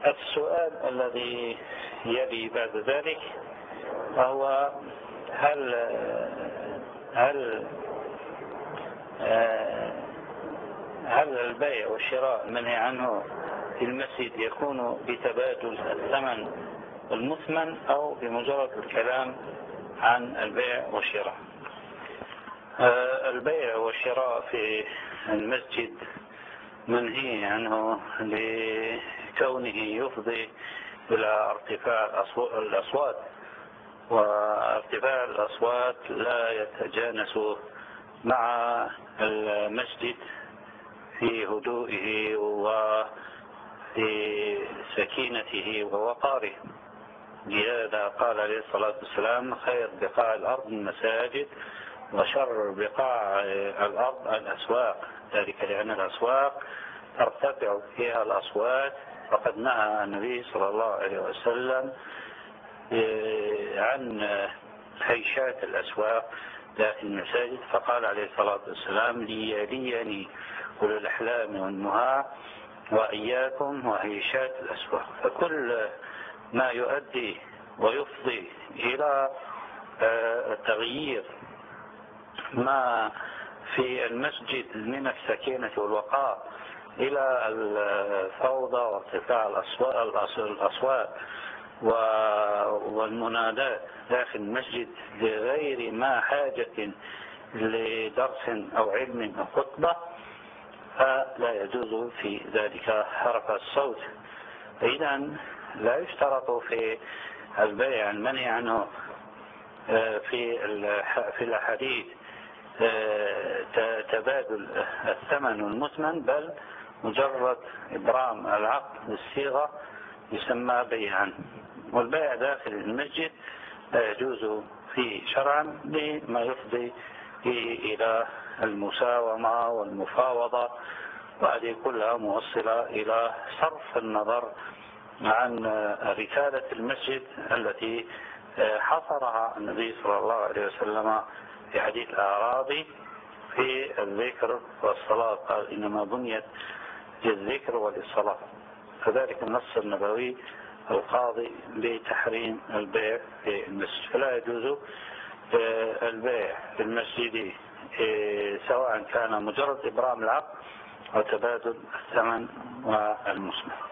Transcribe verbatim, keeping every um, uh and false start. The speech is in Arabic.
السؤال الذي يلي بعد ذلك وهو هل هل هل البيع والشراء المنهي عنه في المسجد يكون بتبادل الثمن المثمن أو بمجرد الكلام عن البيع والشراء؟ البيع والشراء في المسجد منهي عنه لكونه يفضي إلى ارتفاع الأصوات، وارتفاع الأصوات لا يتجانس مع المسجد في هدوئه وفي سكينته ووقاره. لهذا قال عليه الصلاة والسلام: خير بقاع الأرض المساجد وشر بقاع الأرض الأسواق، ذلك لأن الأسواق ترتفع فيها الأصوات، فقد نهى النبي صلى الله عليه وسلم عن هيشات الأسواق داخل المساجد، فقال عليه الصلاة والسلام: ليليني أولو الأحلام والنهى وإياكم وهيشات الأسواق. فكل ما يؤدي ويفضي إلى تغيير ما في المسجد من السكينة والوقار إلى الفوضى وارتفاع الأصوات والمنادات داخل المسجد لغير ما حاجة لدرس أو علم أو خطبة، فلا يجوز في ذلك حركة الصوت. إذن لا يشترط في البيع المنهي عنه في في الأحاديث تبادل الثمن المثمن، بل مجرد إبرام العقد بالصيغة يسمى بيعا. والبيع داخل المسجد لا يجوز فيه شرعا لما يفضي إلى المساومة والمفاوضة، وهذه كلها موصلة إلى صرف النظر عن رسالة المسجد التي حصرها النبي صلى الله عليه وسلم في حديث الأعرابي في الذكر والصلاة، قال: إنما بنيت للذكر وللصلاة. كذلك النص النبوي القاضي بتحريم البيع في المسجد، فلا يجوز البيع في المسجد سواء كان مجرد إبرام العقد أو تبادل الثمن والمثمن.